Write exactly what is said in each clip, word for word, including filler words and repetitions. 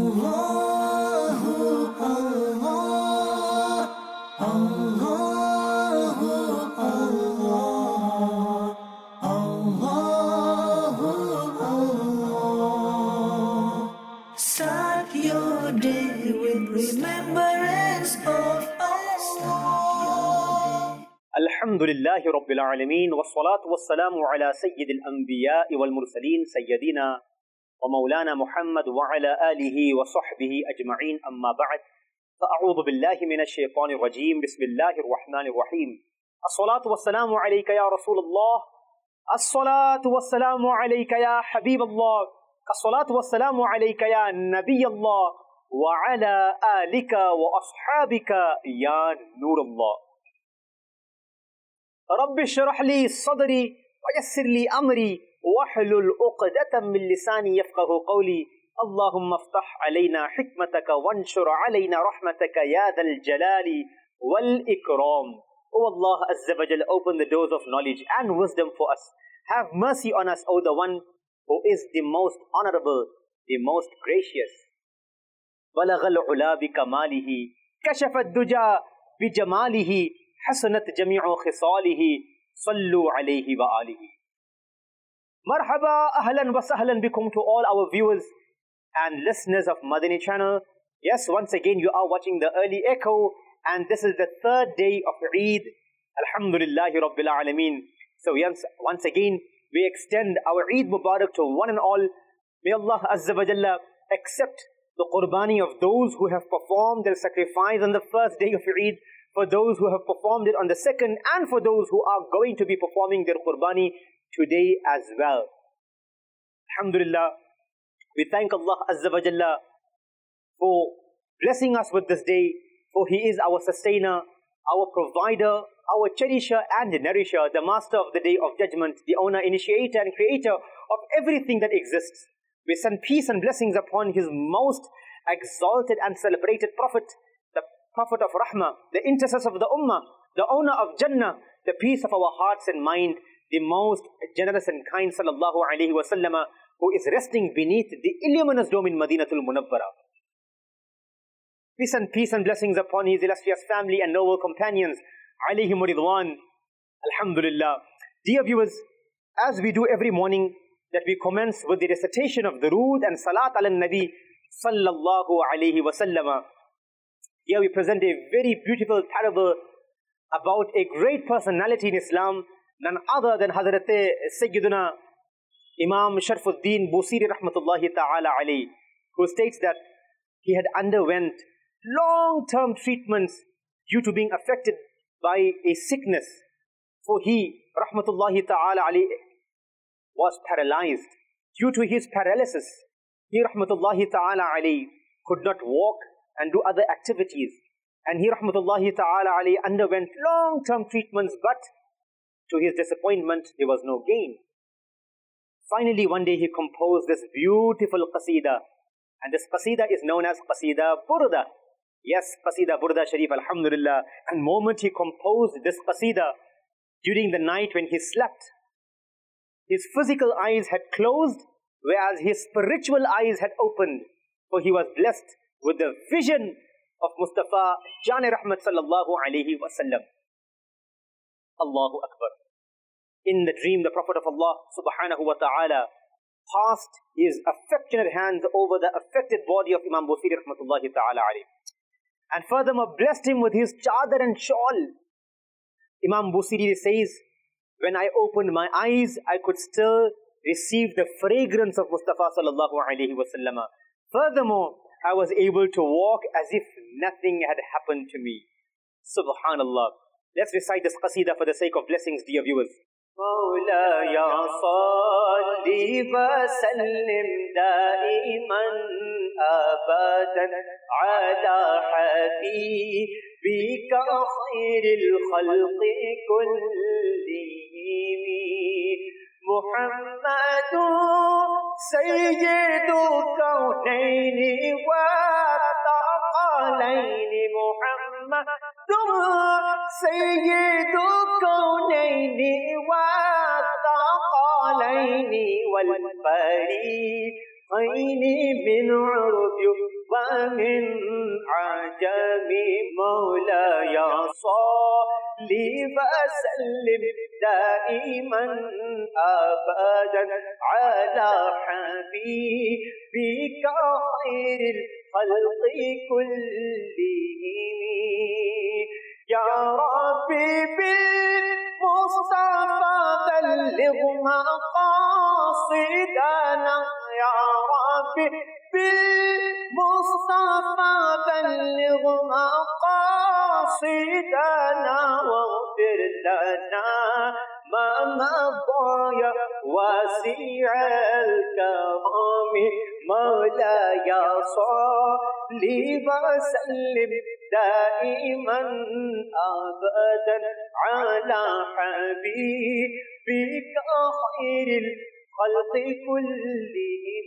Start your day with remembrance of Allah. Alhamdulillahi Rabbil Alameen, wassalatu wassalamu ala Sayyidil Anbiya'i wal Mursaleen, Sayyidina wa Mawlana Muhammad wa ala alihi wa sahbihi ajma'een, amma ba'd. Fa'a'udhu billahi minash shaytanir rajeem, bismillahir rahmanir rahim. As-salatu wassalamu alayka ya Rasulullah, as-salatu wassalamu alayka ya Habib Allah, as-salatu wassalamu alayka ya Nabi Allah, wa ala alika wa ashabika ya Nur Allah. رب اشرح لي صدري ويسر لي أمري واحلل عقدة من لساني يفقه قولي اللهم افتح علينا حكمتك وانشر علينا رحمتك يا ذا الجلال والإكرام. O Allah Azza wa Jal, open the doors of knowledge and wisdom for us. Have mercy on us, O the one who is the most honorable, the most gracious. بلغ العلا بكماله كشف الدجى بجماله حسنت جميع خصاله صلوا عليه وآله. Marhaba, ahlan wa sahlan bikum to all our viewers and listeners of Madani channel. Yes, once again you are watching the early echo, and this is the third day of Eid. Alhamdulillahi Rabbil Alameen. So yes, once again we extend our Eid Mubarak to one and all. May Allah Azza wa Jalla accept the qurbani of those who have performed their sacrifice on the first day of Eid, for those who have performed it on the second, and for those who are going to be performing their qurbani today as well. Alhamdulillah, we thank Allah Azza wa Jalla for blessing us with this day, for He is our sustainer, our provider, our cherisher and nourisher, the master of the day of judgment, the owner, initiator and creator of everything that exists. We send peace and blessings upon His most exalted and celebrated Prophet, the Prophet of Rahmah, the intercessor of the Ummah, the owner of Jannah, the peace of our hearts and mind, the most generous and kind Sallallahu Alaihi Wasallam, who is resting beneath the illuminous dome in Madinatul Munawwara. Peace and peace and blessings upon His illustrious family and noble companions, alayhim ridwan. Alhamdulillah. Dear viewers, as we do every morning, that we commence with the recitation of Durood and Salat ala Nabi Sallallahu Alaihi Wasallam. Here we present a very beautiful parable about a great personality in Islam, none other than Hazrat Sayyiduna Imam Sharfuddin Busiri Rahmatullahi Ta'ala alayhi, who states that he had underwent long-term treatments due to being affected by a sickness. For he, Rahmatullahi Ta'ala alayhi, was paralyzed. Due to his paralysis, he, Rahmatullahi Ta'ala alayhi, could not walk and do other activities. And he, Rahmatullahi Ta'ala alayhi, underwent long-term treatments, but to his disappointment, there was no gain. Finally, one day he composed this beautiful qasida, and this qasida is known as Qasida Burda. Yes, Qasida Burda Sharif, Alhamdulillah. And the moment he composed this qasida, during the night when he slept, his physical eyes had closed, whereas his spiritual eyes had opened, for he was blessed with the vision of Mustafa Jani Rahmat Sallallahu Alaihi Wasallam. Allahu Akbar. In the dream, the Prophet of Allah Subhanahu wa Ta'ala passed his affectionate hands over the affected body of Imam Busiri Rahmatullahi Ta'ala alayhi, and furthermore blessed him with his chadar and shawl. Imam Busiri says, when I opened my eyes, I could still receive the fragrance of Mustafa Sallallahu Alaihi Wasallam. Furthermore, I was able to walk as if nothing had happened to me. Subhanallah. Let's recite this qasida for the sake of blessings, dear viewers. مولاي صل وسلم دائما أبدا على حبيبك خير الخلق كلهم محمد سيد الكونين والثقلين محمد سيد الكونين والثقلين والفريقين من عرب ومن عجم مولاي صل وسلم دائما أبدا على حبيبك خير الخلق كلهم يا ربي بالمصطفى بلغ مقاصدنا يا ربي بالمصطفى بلغ مقاصدنا واغفر لنا ما مضى يا واسع الكرم مولاي صل وسلم دائما أبدا على حبيبك خير الخلق كلهم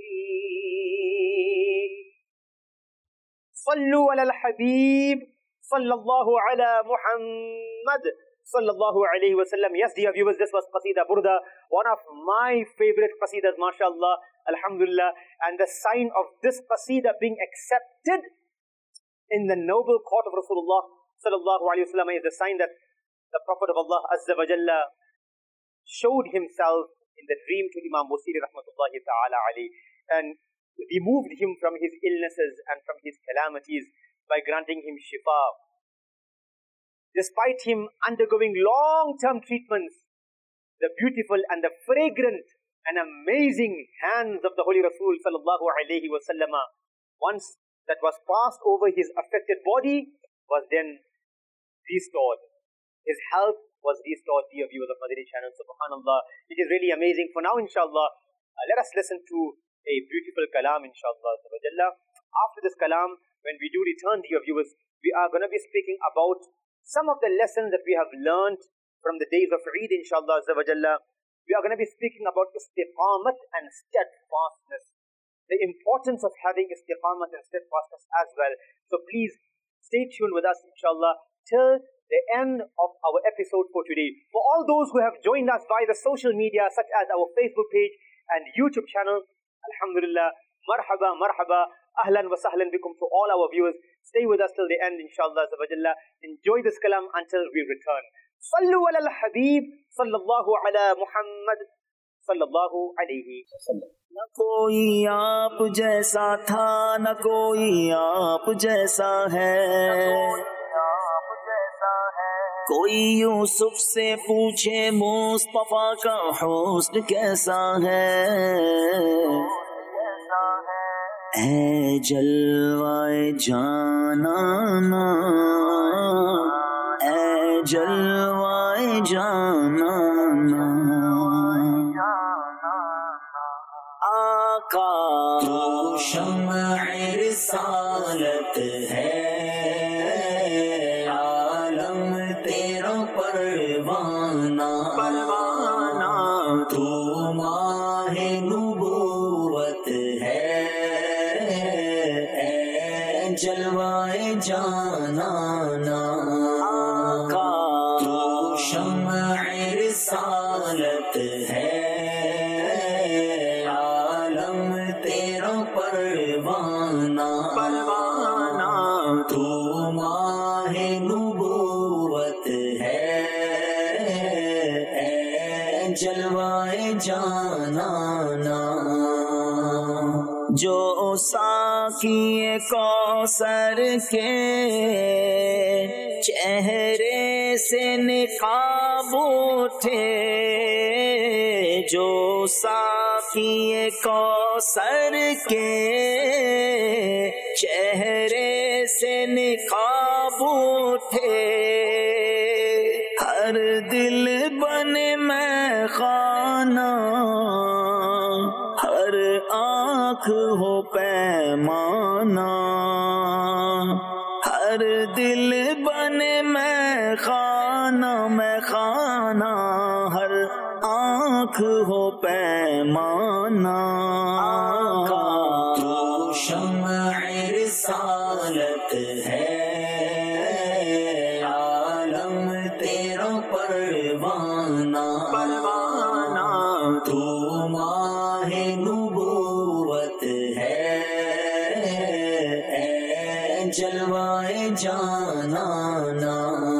صلوا على الحبيب صلى الله على محمد sallallahu alayhi wa sallam. Yes, dear viewers, this was Qasida Burda, one of my favorite Qasidas, mashallah, alhamdulillah. And the sign of this Qasida being accepted in the noble court of Rasulullah sallallahu alayhi wa sallam is the sign that the Prophet of Allah Azza wa Jalla showed himself in the dream to Imam Busiri rahmatullahi ta'ala alayhi and removed him from his illnesses and from his calamities by granting him shifa. Despite him undergoing long-term treatments, the beautiful and the fragrant and amazing hands of the Holy Rasul sallallahu alayhi wa sallam, once that was passed over his affected body, was then restored. His health was restored, dear viewers of Madani channel. Subhanallah, it is really amazing. For now, inshallah, uh, let us listen to a beautiful kalam, inshallah. After this kalam, when we do return, dear viewers, we are going to be speaking about some of the lessons that we have learned from the days of Eid, inshallah. We are going to be speaking about istiqamat and steadfastness, the importance of having istiqamat and steadfastness as well. So please stay tuned with us, inshallah, till the end of our episode for today. For all those who have joined us via the social media, such as our Facebook page and YouTube channel, alhamdulillah, marhaba, marhaba, ahlan wa sahlan bikum to all our viewers. Stay with us till the end, inshallah. Enjoy this kalam until we return. Sallu ala al-Habib, sallallahu ala Muhammad, sallallahu alayhi wa sallam. نہ کوئی آپ جیسا تھا نہ کوئی آپ جیسا ہے، کوئی یوسف سے پوچھے مصطفیٰ کا حسن کیسا ہے، اے جلوائے جانانا، اے جلوائے جانانا، آقا تو شمع رسالت ہے، عالم تیرا پروانہ، پروانہ تو ماہ نبوت ہے، اے جلوائے جانانا، آقا تو شمع رسالت ہے، پروانہ پروانہ تو ماہ نبوت ہے، اے جلوائے جانانا، جو ساقی کوثر کے چہرے سے نقاب اٹھے، جو ساقی کوثر کے چہرے سے نقاب اٹھے، ہر دل بنے میں خانہ، ہر آنکھ ہو پیمانہ، ہر دل بنے میں خانہ میں خانہ، ہر آنکھ ہو پیمانہ، آقا تو شمع رسالت ہے، عالم تیرا پروانہ، پروانہ تو ماہ نبوت ہے، جلوائے جانانا،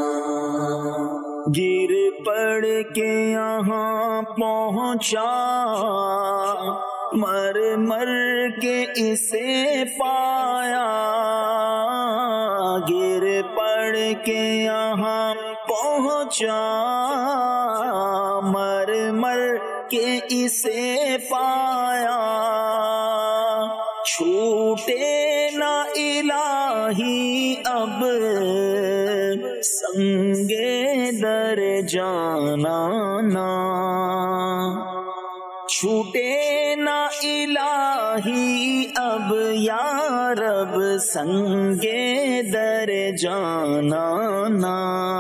گر پڑ کے یہاں پہنچا، مر مر کے اسے پایا، گر پڑ کے یہاں پہنچا، مر مر کے اسے پایا، چھوٹے نہ الہی اب سنگے در جانانا، چھوٹے نہ الہی اب یا رب سنگے در جانانا،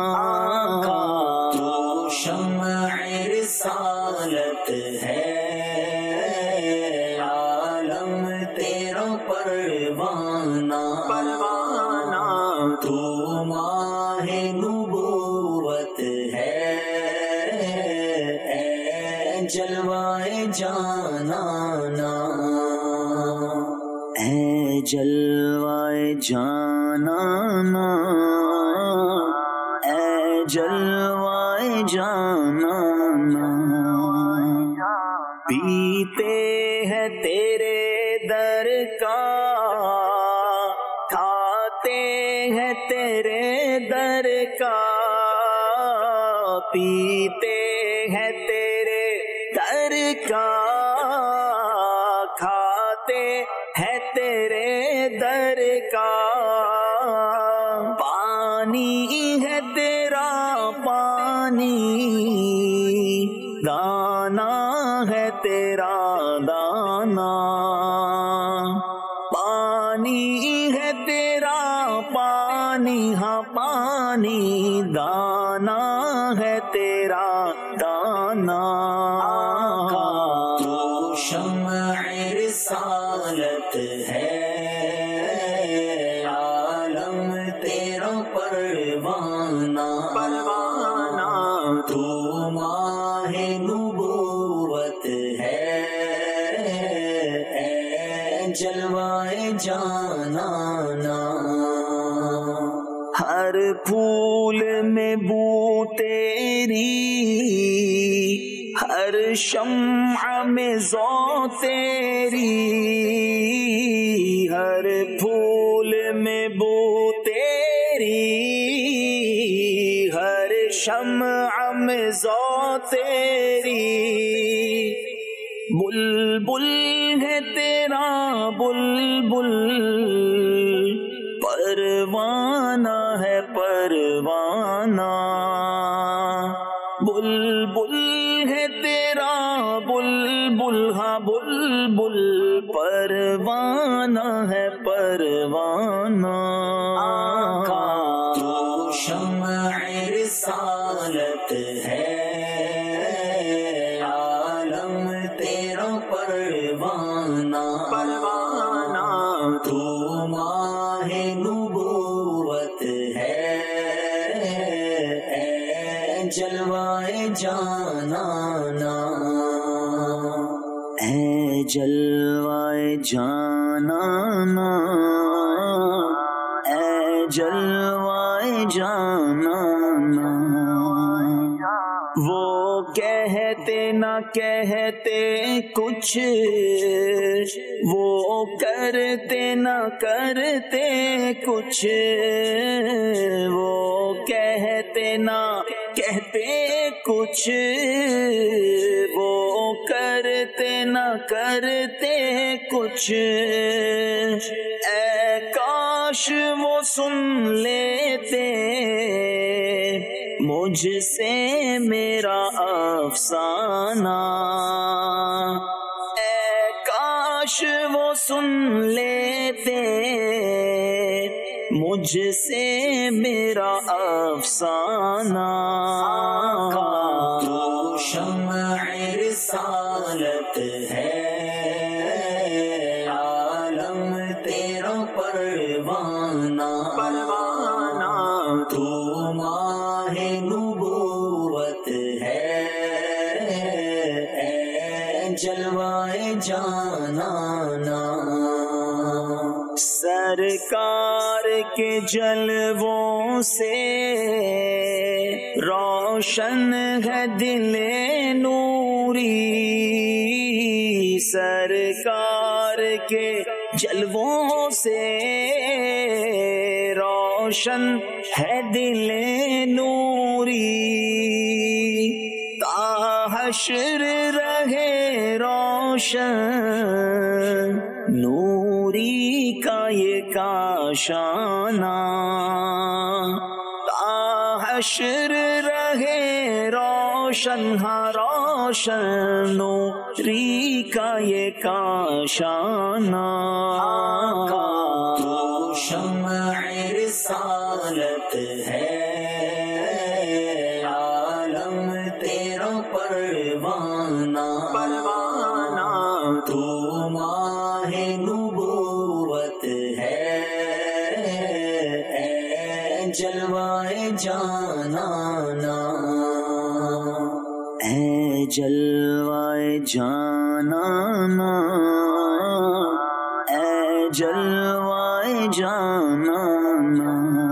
تو شمع رسالت ہے، عالم تیرا پروانہ، پروانہ تو ماہ نبوت ہے، اے جلوائے جانانا، اے جلوائے جانانا، اے جلوائے جانانا، پیتے ہیں تیرے در کا، کھاتے ہیں تیرے در کا، پیتے ہیں تیرے در کا، کھاتے ہیں تیرے در کا، پانی ہے تیرا پانی، دانا ہے تیرا دانا، پانی ہے تیرا پانی، ہاں پانی، دانا ہے تیرا دانا، تو شمع رسالت ہے، عالم تیرا پروانہ، پروانہ تو ماہ نبوت ہے، اے جلوائے جانانا، ہر پھول میں بو تیری، ہر شمع میں ذو تیری، ہر پھول میں بو تیری، ہر شمع میں ذو تیری، بلبل ہے تیرا بلبل، پروانہ ہے پروانہ، بلبل ہے تیرا بلبل، ہاں بلبل، پروانہ ہے پروانہ، تو شمع رسالت ہے، عالم تیرا پروانہ، پروانہ تو ماہ نبوت ہے، اے جلوائے جانانا، اے جلوائے جانانا، اے جلوائے جانانا، وہ کہتے نہ کہتے کچھ، وہ کرتے نہ کرتے کچھ، وہ کہتے نہ کہتے کچھ، وہ کرتے نہ کرتے کچھ، اے کاش وہ سن لیتے مجھ سے میرا افسانہ، اے کاش وہ سن لیتے مجھ سے میرا افسانہ، تو شمع رسالت ہے، عالم تیرا پروانہ، پروانہ تو ماہ نبوت ہے، اے جلوائے جانانا، सरकार के जलवों से रोशन है दिले नूरी, सरकार के जलवों से रोशन है दिले नूरी, ताहश्र रहे रोशन नूरी का ये काशाना, ताहश्र रहे रोशन हाँ रोशन नूरी का ये काशाना। तो शम्अ रिसालत है, आलम तेरा परवाना, परवाना तो माहे नुबुव्वत है, ऐ जलवाए जानाना, ऐ जलवाए जानाना, ऐ जलवाए जानाना।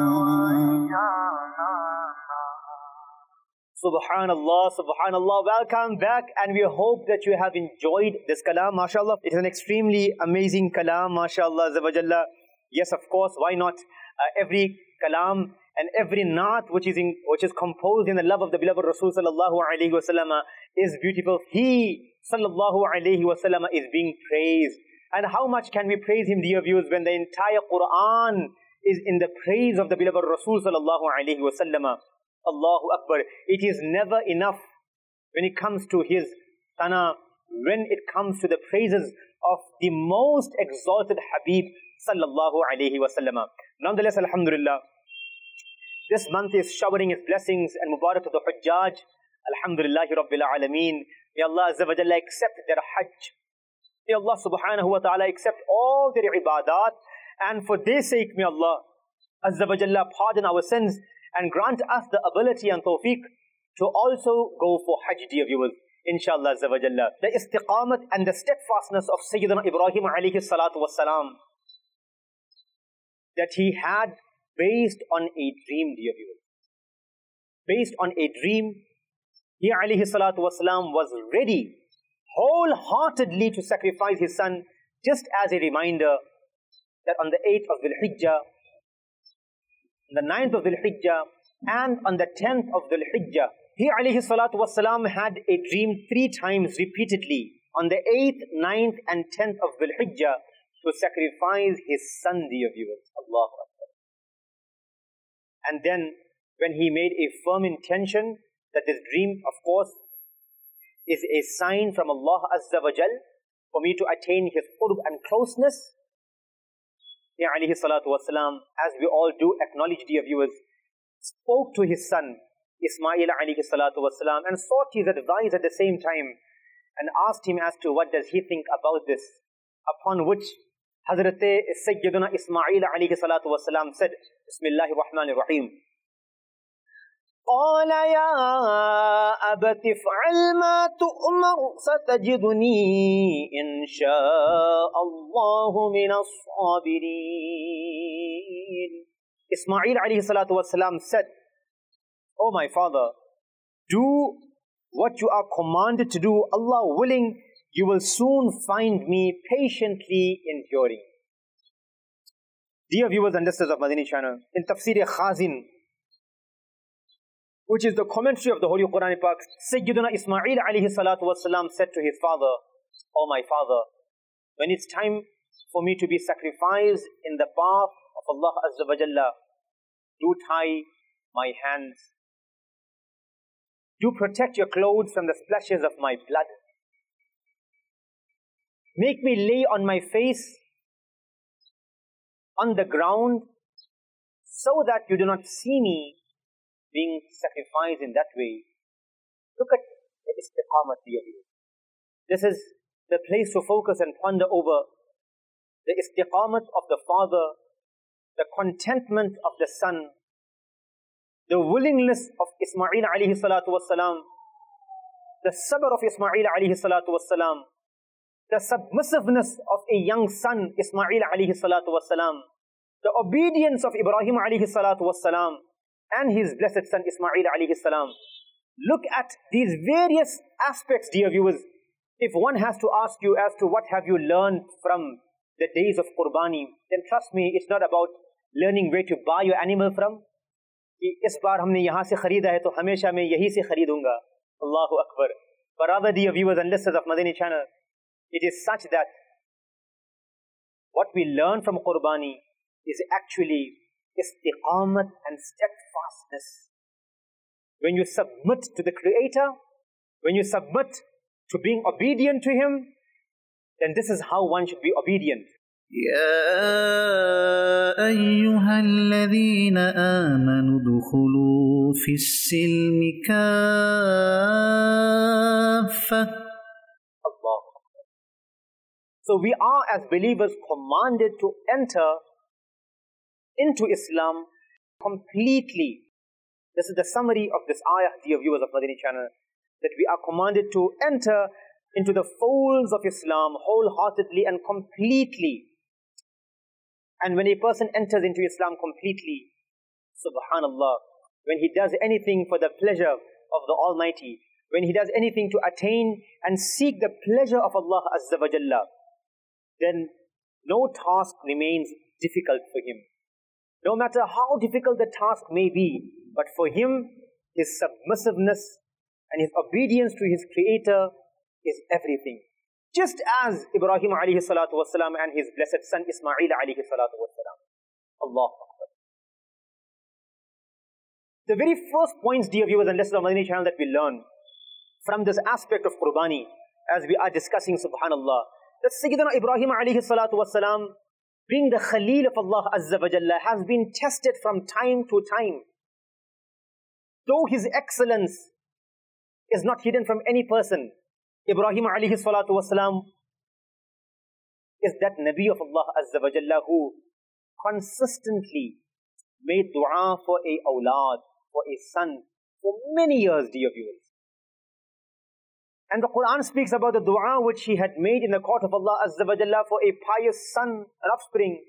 Subhanallah, Subhanallah. Welcome back, and we hope that you have enjoyed this kalam. MashaAllah, it is an extremely amazing kalam. MashaAllah, Azza Yes, of course, why not? Uh, every kalam and every naat which is in, which is composed in the love of the beloved Rasul sallallahu alaihi wasallam is beautiful. He sallallahu alaihi wasallam is being praised. And how much can we praise him, dear viewers, when the entire Quran is in the praise of the beloved Rasul sallallahu alaihi wasallam? Allahu Akbar. It is never enough when it comes to his sana, when it comes to the praises of the most exalted Habib sallallahu alaihi wasallam. Nonetheless, alhamdulillah, this month is showering its blessings and mubarak to the Hujjaj. Alhamdulillahi Rabbil Alameen. May Allah Azza wa Jalla accept their Hajj. May Allah subhanahu wa ta'ala accept all their ibadat, and for their sake may Allah Azza wa Jalla pardon our sins and grant us the ability and tawfiq to also go for Hajj, dear viewers, inshallah Azza wa Jalla. The istiqamat and the steadfastness of Sayyidina Ibrahim alayhi salatu wassalam that he had based on a dream, dear viewers. Based on a dream, he alayhi salatu wassalam was ready wholeheartedly to sacrifice his son, just as a reminder that on the eighth of Dhul Hijjah, the ninth of Dhul Hijjah, and on the tenth of Dhul Hijjah, he alayhi salatu wassalam had a dream three times repeatedly on the eighth, ninth, and tenth of Dhul Hijjah to sacrifice his son, dear viewers. Allahu Akbar. And then when he made a firm intention that this dream, of course, is a sign from Allah Azza wa Jal for me to attain his qurb and closeness, he alayhi salatu wasalam, as we all do acknowledge, dear viewers, spoke to his son Ismail alayhi salatu wasalam and sought his advice at the same time and asked him as to what does he think about this, upon which Hazrat Sayyiduna Ismail alayhi salatu wasalam said, Bismillahir Rahmanir Rahim, قال يا أبت افعل ما تؤمر ستجدني إن شاء الله من الصابرين. Ismail alayhi salatu wasalam said, Oh my father, do what you are commanded to do. Allah willing, you will soon find me patiently enduring. Dear viewers and listeners of Madani channel, in Tafsir Khazin, which is the commentary of the Holy Quran Pak, Sayyiduna Ismail alayhi salatu wasalam said to his father, Oh my father, when it's time for me to be sacrificed in the path of Allah Azza wa Jalla, do tie my hands. Do protect your clothes from the splashes of my blood. Make me lay on my face on the ground so that you do not see me being sacrificed in that way. Look at the istiqamat, dear viewers. This is the place to focus and ponder over the istiqamat of the father, the contentment of the son, the willingness of Ismail alayhi salatu wassalam, the sabr of Ismail alayhi salatu wassalam, the submissiveness of a young son, Ismail alayhi salatu wassalam, the obedience of Ibrahim alayhi salatu wassalam and his blessed son Ismail alayhi salam. Look at these various aspects, dear viewers. If one has to ask you as to what have you learned from the days of Qurbani, then trust me, it's not about learning where to buy your animal from. इस बार हमने यहाँ से खरीदा है तो हमेशा मैं यहीं से खरीदूंगा. Allahu Akbar. But rather, dear viewers and listeners of Madani channel, it is such that what we learn from Qurbani is actually istiqamat and steadfastness. When you submit to the Creator, when you submit to being obedient to Him, then this is how one should be obedient. يا أيها الذين آمنوا ادخلوا في السلم كافة. Allah. So we are as believers commanded to enter into Islam completely. This is the summary of this ayah, dear viewers of Madani channel, that we are commanded to enter into the folds of Islam wholeheartedly and completely. And when a person enters into Islam completely, subhanallah, when he does anything for the pleasure of the Almighty, when he does anything to attain and seek the pleasure of Allah Azza wa Jalla, then no task remains difficult for him. No matter how difficult the task may be, but for him, his submissiveness and his obedience to his Creator is everything. Just as Ibrahim alayhi salatu wasalam and his blessed son Ismail alayhi salatu wasalam. Allahu Akbar. The very first points, dear viewers and listeners of Madani channel, that we learn from this aspect of Qurbani, as we are discussing, subhanallah, that Sayyidina Ibrahim alayhi salatu wasalam, being the Khalil of Allah Azza wa Jalla, has been tested from time to time. Though his excellence is not hidden from any person, Ibrahim alayhi salatu wasalam is that Nabi of Allah Azza wa Jalla who consistently made dua for a awlad, for a son, for many years, dear viewers. And the Quran speaks about the dua which he had made in the court of Allah Azza wa Jalla for a pious son and offspring.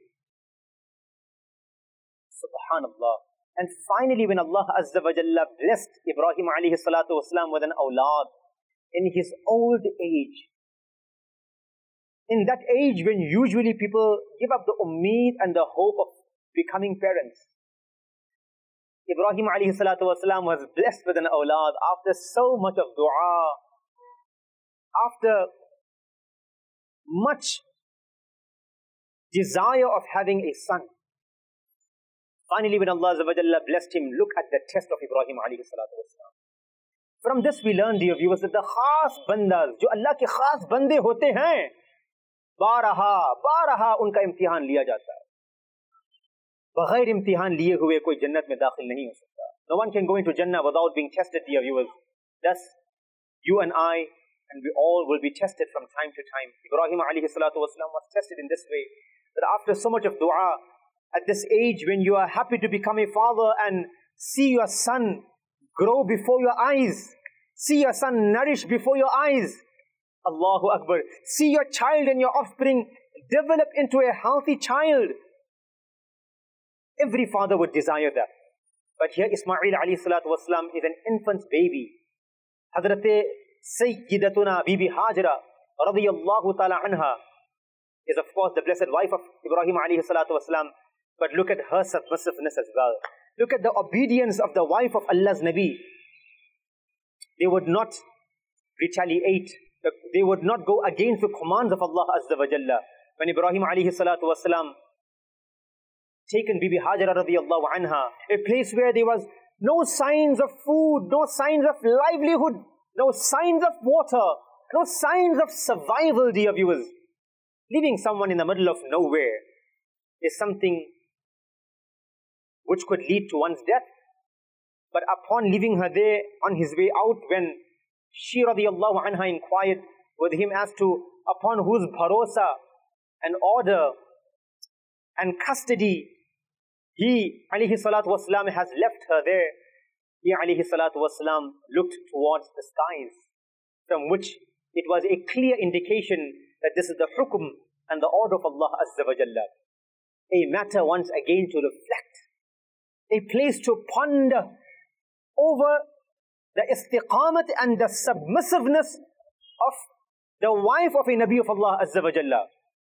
Subhanallah. And finally, when Allah Azza wa Jalla blessed Ibrahim alayhi salatu wasalam with an awlad in his old age, in that age when usually people give up the ummeed and the hope of becoming parents, Ibrahim alayhi salatu wasalam was blessed with an awlad after so much of dua, after much desire of having a son. Finally, when Allah Azza wa Jalla blessed him, look at the test of Ibrahim alayhi salatu wasalam. From this we learn, dear viewers, that the khas bandas, जो अल्लाह के खास बंदे होते हैं, बारहा बारहा उनका इम्तिहान लिया जाता है. बगैर इम्तिहान लिए हुए कोई जन्नत में दाखिल नहीं हो सकता. No one can go into Jannah without being tested, dear viewers. Thus, you and I, and we all will be tested from time to time. Ibrahim alayhi salatu wasalam was tested in this way, that after so much of dua, at this age when you are happy to become a father and see your son grow before your eyes, see your son nourish before your eyes, Allahu Akbar, see your child and your offspring develop into a healthy child. Every father would desire that. But here Ismail alayhi salatu wasalam is an infant baby. Hazrat Sayyidatuna Bibi Hajra radiyallahu ta'ala anha is of course the blessed wife of Ibrahim alayhi salatu wasalam. But look at her submissiveness as well. Look at the obedience of the wife of Allah's Nabi. They would not retaliate. They would not go against the commands of Allah Azza wa Jalla. When Ibrahim alayhi salatu wasalam taken Bibi Hajra radiyallahu anha, a place where there was no signs of food, no signs of livelihood, no signs of water, no signs of survival, dear viewers. Leaving someone in the middle of nowhere is something which could lead to one's death. But upon leaving her there on his way out, when she radiyallahu anha inquired with him as to upon whose bharosa and order and custody he alayhi salatu wasalam has left her there, he alayhi salatu wasalam looked towards the skies, from which it was a clear indication that this is the hukum and the order of Allah Azza wa Jalla. a matter once again to reflect, a place to ponder over the istiqamat and the submissiveness of the wife of a Nabi of Allah Azza wa Jalla,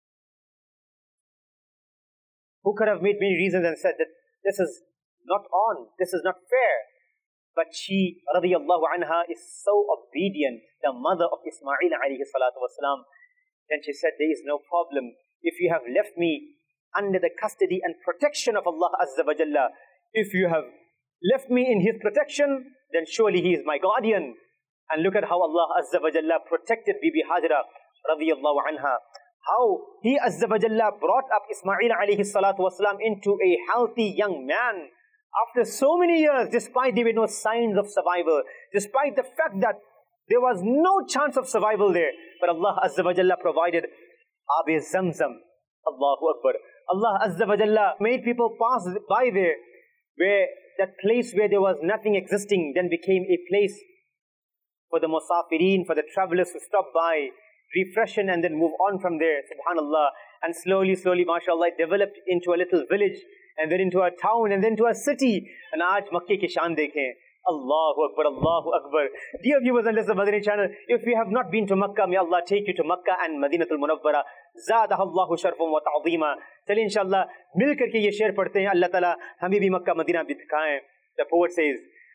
who could have made many reasons and said that this is not on, this is not fair. But she, radiyallahu anha, is so obedient, the mother of Ismail alayhi salatu wasalam. Then she said, there is no problem. If you have left me under the custody and protection of Allah Azza wa Jalla, if you have left me in His protection, then surely He is my guardian. And look at how Allah Azza wa Jalla protected Bibi Hajra radiyallahu anha. How He Azza wa Jalla brought up Ismail alayhi salatu wasalam into a healthy young man. After so many years, despite there were no signs of survival, despite the fact that there was no chance of survival there, but Allah Azza wa Jalla provided Ab-e Zamzam. Allahu Akbar. Allah Azza wa Jalla made people pass by there, where that place where there was nothing existing then became a place for the musafireen, for the travelers to stop by, refreshen and then move on from there. Subhanallah. And slowly, slowly, mashallah, it developed into a little village, and then into a town, and then to a city. And aaj Makkah ki shaan dekhein. Allahu Akbar, Allahu Akbar. Dear viewers and listeners of Madani channel, if you have not been to Makkah, may Allah take you to Makkah and Madinatul Munawwara. Zadaha Allahu sharfum wa ta'zeema. Chaliye inshallah, mil karke ye sher padhte hain. Allah Ta'ala hame bhi Makkah Madina bhi dikhaye. The poet says,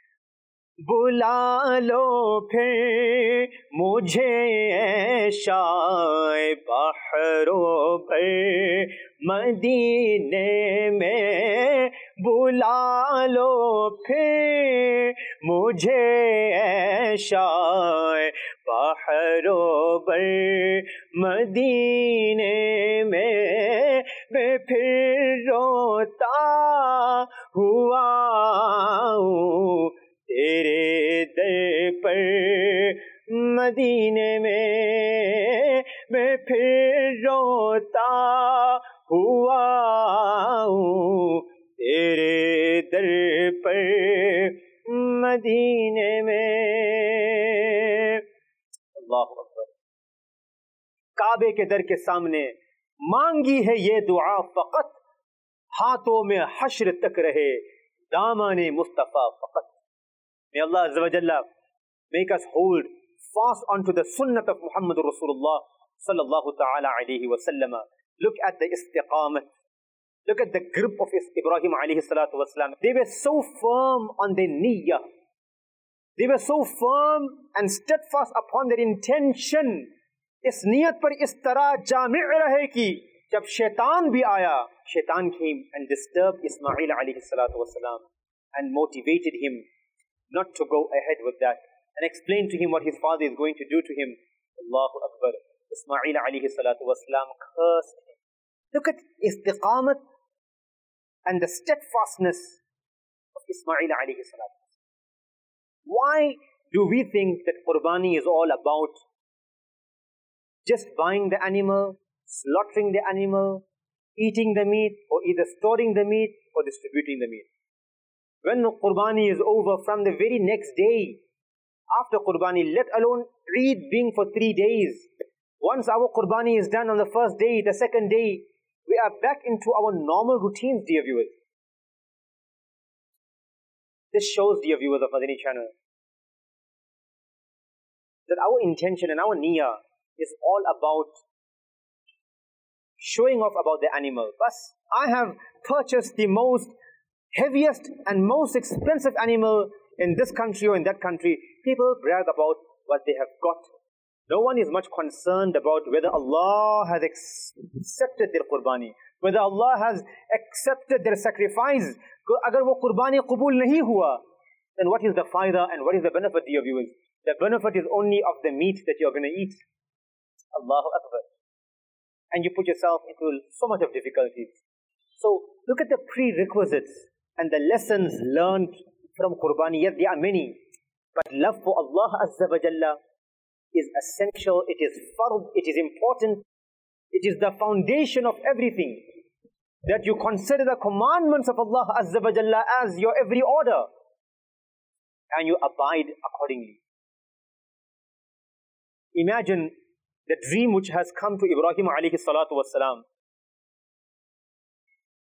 बुला लो फिर मुझे शाए बहरो पर मदीने में, बुला लो फिर मुझे शाए बहरो पर मदीने में, मैं फिर रोता हुआ हूँ तेरे दर पर मदीने में, मैं फिर रोता हुआ हूँ तेरे दर पर मदीने में. अल्लाहु अकबर. काबे के दर के सामने मांगी है ये दुआ फकत, हाथों में हश्र तक रहे दामाने मुस्तफा फकत. May Allah Azza wa Jalla make us hold fast onto the sunnah of Muhammad Rasulullah sallallahu ta'ala alayhi wa sallam. Look at the istiqamat. Look at the grip of Ibrahim alayhi salatu wasalam. They were so firm on their niyyah. They were so firm and steadfast upon their intention. इस नियत पर इस तरह जामिअ रहे कि जब शैतान भी आया, शैतान came and disturbed Ismail alayhi salatu wasalam and motivated him not to go ahead with that, and explain to him what his father is going to do to him. Allahu Akbar. Ismail alayhi salatu wasalam cursed him. Look at istiqamat and the steadfastness of Ismail alayhi salatu wasalam. Why do we think that Qurbani is all about just buying the animal, slaughtering the animal, eating the meat, or either storing the meat or distributing the meat? When the Qurbani is over, from the very next day after Qurbani, let alone Eid being for three days, once our Qurbani is done on the first day, the second day, we are back into our normal routines, dear viewers. This shows, dear viewers of Madani channel, that our intention and our niyyah is all about showing off about the animal. But I have purchased the most heaviest and most expensive animal in this country or in that country. People brag about what they have got. No one is much concerned about whether Allah has accepted their Qurbani, whether Allah has accepted their sacrifice. Agar wo Qurbani qabul nahi hua, then what is the fayda and what is the benefit, dear viewers? The benefit is only of the meat that you are going to eat. Allahu Akbar. And you put yourself into so much of difficulties. So look at the prerequisites and the lessons learned from Qurbani. Yes, there are many, but love for Allah Azza wa Jalla is essential, it is fard, it is important, it is the foundation of everything. That you consider the commandments of Allah Azza wa Jalla as your every order, and you abide accordingly. Imagine the dream which has come to Ibrahim alayhi salatu wassalam.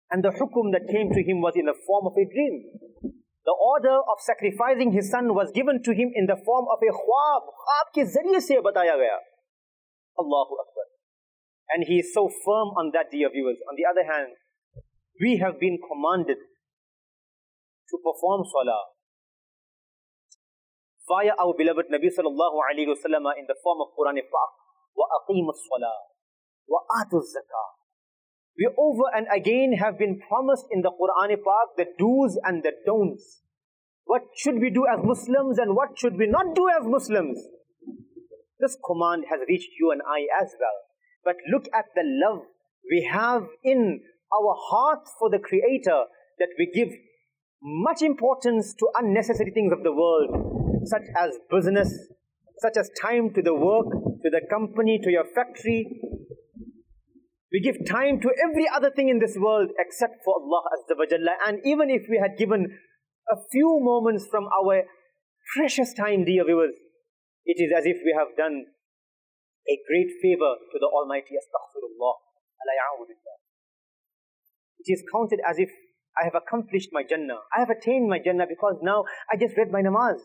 And the hukum that came to him was in the form of a dream. The order of sacrificing his son was given to him in the form of a khwab. Khwab ke zariye se bataya gaya. Allahu Akbar. And he is so firm on that, dear viewers. On the other hand, we have been commanded to perform salah via our beloved Nabi sallallahu alayhi wa sallam in the form of Quran Pak. Wa aqimus salah wa atuz zakah. We over and again have been promised in the Quran Pak the do's and the don'ts. What should we do as Muslims and what should we not do as Muslims? This command has reached you and I as well. But look at the love we have in our hearts for the Creator, that we give much importance to unnecessary things of the world, such as business, such as time to the work, to the company, to your factory. We give time to every other thing in this world except for Allah Azza wa Jalla. And even if we had given a few moments from our precious time, dear viewers, it is as if we have done a great favor to the Almighty. Astaghfirullah. It is counted as if I have accomplished my Jannah. I have attained my Jannah because now I just read my namaz.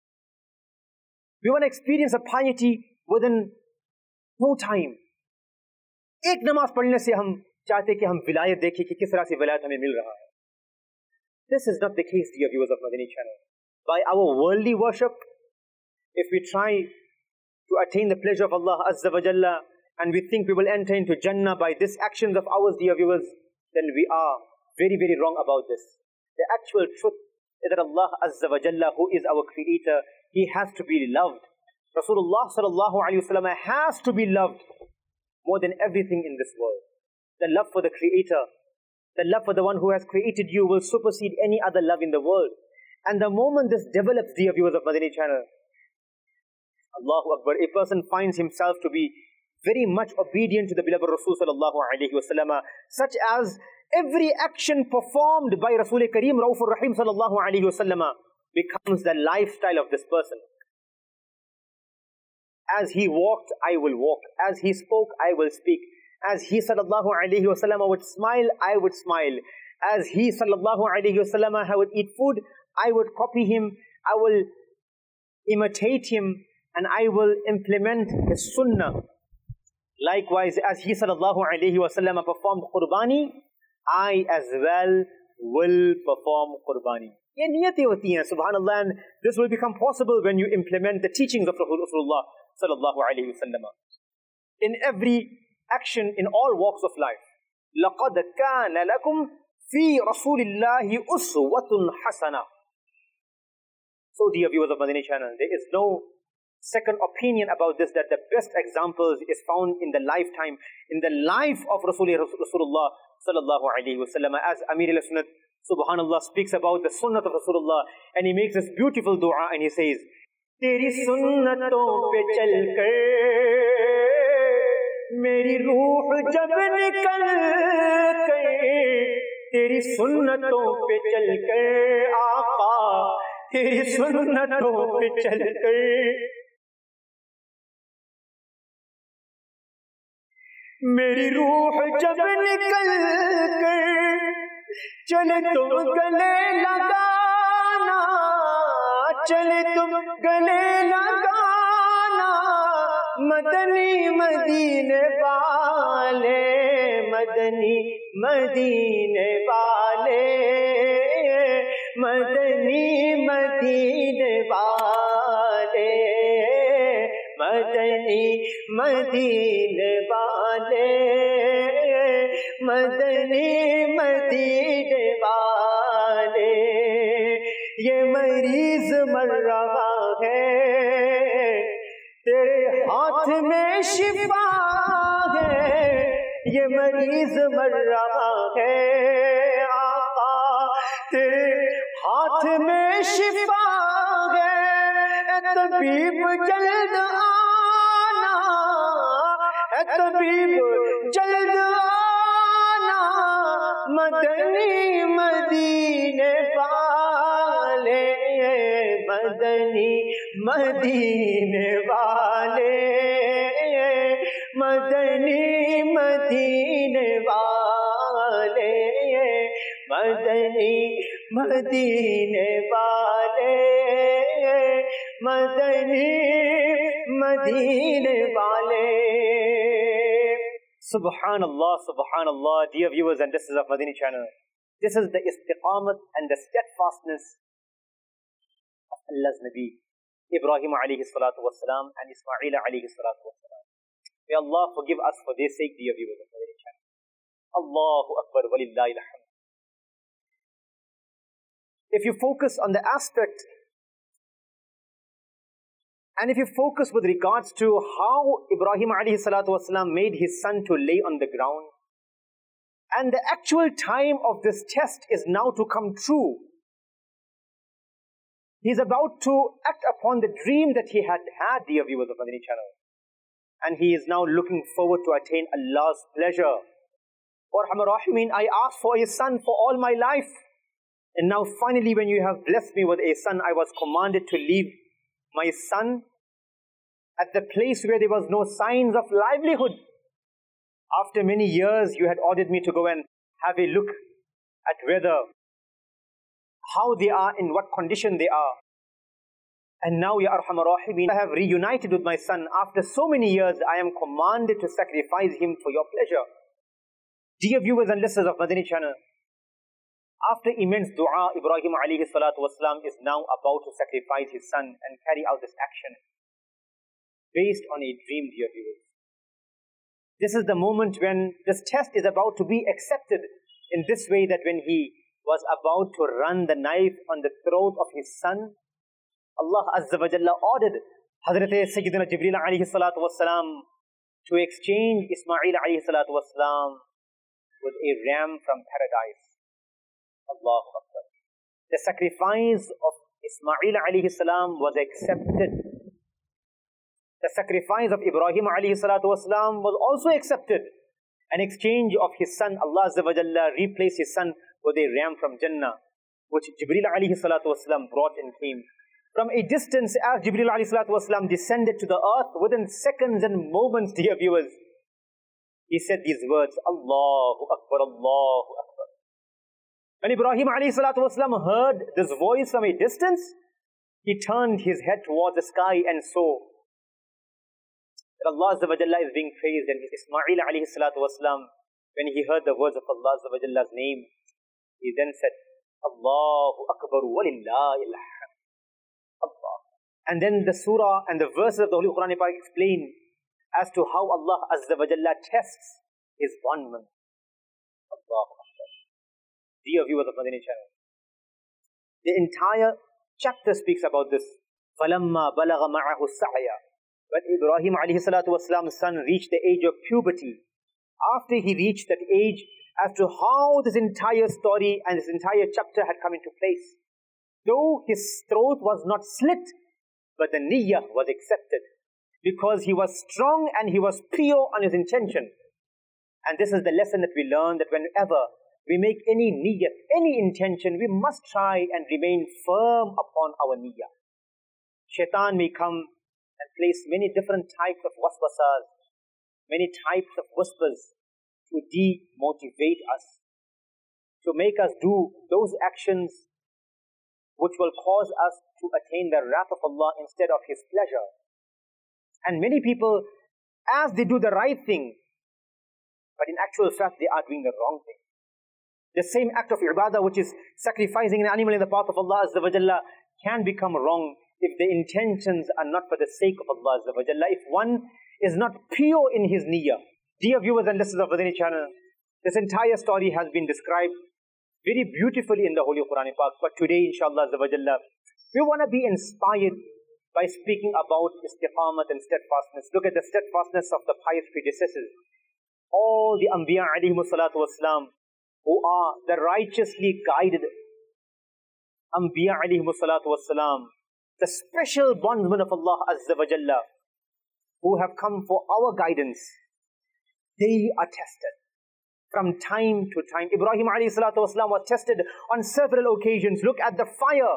We want to experience a piety within no time. एक नमाज पढ़ने से हम चाहते कि हम विलायत देखें कि किस तरह से विलायत हमें मिल रहा है. This is not the case, dear viewers of Madani channel. By our worldly worship, if we try to attain the pleasure of Allah Azza wa Jalla and we think we will enter into Jannah by this actions of ours, dear viewers, then we are very, very wrong about this. The actual truth is that Allah Azza wa Jalla, who is our Creator, He has to be loved. Rasulullah sallallahu alayhi wa sallam has to be loved more than everything in this world. The love for the Creator, the love for the one who has created you will supersede any other love in the world. And the moment this develops, dear viewers of Madani channel, Allahu Akbar, a person finds himself to be very much obedient to the beloved Rasul sallallahu alayhi wa sallam, such as every action performed by Rasul Kareem Raufur Rahim sallallahu alayhi wa sallam becomes the lifestyle of this person. As he walked, I will walk. As he spoke, I will speak. As he sallallahu alayhi wa sallam would smile, I would smile. As he sallallahu alayhi wa sallam would eat food, I would copy him. I will imitate him and I will implement his sunnah. Likewise, as he sallallahu alayhi wa sallam performed qurbani, I as well will perform qurbani. Ye niyatein hoti hain, subhanallah, and this will become possible when you implement the teachings of Rasulullah sallallahu alayhi wa sallam. In every action, in all walks of life. لَقَدْ كَانَ لَكُمْ فِي رَسُولِ اللَّهِ أُسْوَةٌ حَسَنَةٌ. So dear viewers of Madani channel, there is no second opinion about this, that the best examples is found in the lifetime, in the life of Rasulullah sallallahu alayhi wa sallam. As Amir al-Sunnat, subhanallah, speaks about the sunnah of Rasulullah, and he makes this beautiful dua and he says, तेरी सुन्नतों पे चलकर मेरी रूह जब निकल गई, तेरी सुन्नतों पे चलकर आका, तेरी सुन्नतों पे चलकर मेरी रूह जब निकल कर चले तुम गले लगाना, चले तुम गले लगाना, मदनी मदीने वाले, मदनी मदीने वाले, मदनी मदीने वाले, मदनी मदीने वाले, मदनी मदीने वाले. ये मरीज मर रहा है, तेरे हाथ में शिफा है. ये मरीज मर रहा है आका, तेरे हाथ में शिफा है. तबीब जल्द आना, तबीब जल्द आना, मदनी मदीने वाले, मदनी मदीने वाले, मदनी मदीने वाले. Madani Madine Wale, Madani Madine Wale. Subhanallah, Subhanallah, dear viewers and listeners of Madani channel. This is the istiqamat and the steadfastness of Allah's Nabi, Ibrahim alayhi salatu wassalam and Ismail alayhi salatu wassalam. May Allah forgive us for their sake, dear viewers of Madani channel. Allahu Akbar walillahi alhamd. If you focus on the aspect, and if you focus with regards to how Ibrahim alayhi salatu wasalam made his son to lay on the ground, and the actual time of this test is now to come true. He's about to act upon the dream that he had had, dear viewers of Madani channel. And he is now looking forward to attain Allah's pleasure. O Arhamar Rahimin, I asked for a son for all my life. And now finally when you have blessed me with a son, I was commanded to leave my son at the place where there was no signs of livelihood. After many years, you had ordered me to go and have a look at whether, how they are, in what condition they are. And now, Ya Arhamar Rahimin, I have reunited with my son. After so many years, I am commanded to sacrifice him for your pleasure. Dear viewers and listeners of Madani channel, after immense dua, Ibrahim alayhi salatu wasalam is now about to sacrifice his son and carry out this action based on a dream, dear viewers. This is the moment when this test is about to be accepted in this way, that when he was about to run the knife on the throat of his son, Allah Azza wa Jalla ordered Hazrat Sayyidina Jibreel alayhi salatu wasalam to exchange Ismail alayhi salatu wasalam with a ram from paradise. Allahu Akbar. The sacrifice of Ismail alayhi salam was accepted. The sacrifice of Ibrahim alayhi salatu wasalam was also accepted. An exchange of his son, Allah Azza wa Jalla replaced his son with a ram from Jannah, which Jibreel alayhi salatu wasalam brought and came. From a distance, as Jibreel alayhi salatu wasalam descended to the earth, within seconds and moments, dear viewers, he said these words, Allahu Akbar, Allahu Akbar. When Ibrahim alayhi salatu wasalam heard this voice from a distance, he turned his head towards the sky and saw that Allah Azza wa Jalla is being praised. And Ismail alayhi salatu wasalam, when he heard the words of Allah Azza wa Jalla's name, he then said, Allahu Akbar walillahi alhamd. Allah. And then the surah and the verses of the Holy Quran explain as to how Allah Azza wa Jalla tests his bondman. Allahu Akbar. Dear viewers of Madani channel, the entire chapter speaks about this. فَلَمَّا بَلَغَ مَعَهُ السَّعْيَ. When Ibrahim alayhi salatu wasalam's son reached the age of puberty, after he reached that age, as to how this entire story and this entire chapter had come into place. Though his throat was not slit, but the niyyah was accepted, because he was strong and he was pure on his intention. And this is the lesson that we learn, that whenever we make any niyyah, any intention, we must try and remain firm upon our niyyah. Shaitan may come and place many different types of waswasas, many types of whispers to demotivate us, to make us do those actions which will cause us to attain the wrath of Allah instead of His pleasure. And many people, as they do the right thing, but in actual fact they are doing the wrong thing. The same act of ibadah, which is sacrificing an animal in the path of Allah Azza wa Jalla, can become wrong if the intentions are not for the sake of Allah Azza wa Jalla. If one is not pure in his niyyah. Dear viewers and listeners of Madani channel, this entire story has been described very beautifully in the Holy Quran Pak. But today, inshallah Azza wa Jalla, we want to be inspired by speaking about istiqamat and steadfastness. Look at the steadfastness of the pious predecessors. All the Anbiya alayhimu salatu wassalam, who are the righteously guided Anbiya alayhimu salatu wassalam, the special bondsmen of Allah Azza wa Jalla, who have come for our guidance, they are tested from time to time. Ibrahim alayhi salatu wasalam was tested on several occasions. Look at the fire.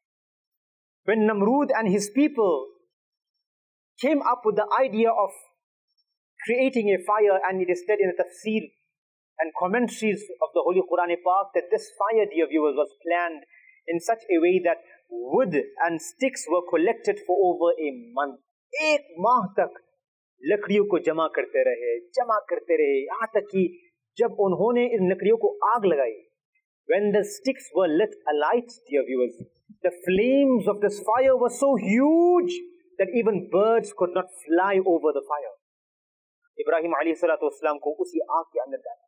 When Namrud and his people came up with the idea of creating a fire, and it is said in the tafsir, and commentaries of the Holy Quran Pak that this fire, dear viewers, was planned in such a way that wood and sticks were collected for over a month. एक माह तक लकड़ियों को जमा करते रहे, जमा करते रहे, यहाँ तक कि जब उन्होंने इन लकड़ियों को आग लगाई, when the sticks were lit alight, dear viewers, the flames of this fire were so huge that even birds could not fly over the fire. Ibrahim alayhi salatu wasalam को उसी आग के अंदर डाला.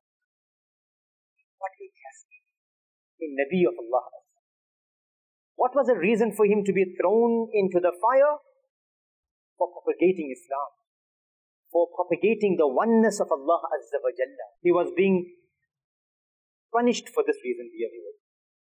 What a test! A Nabi of Allah. What was the reason for him to be thrown into the fire? For propagating Islam, for propagating the oneness of Allah Azza wa Jalla. He was being punished for this reason, dear viewers.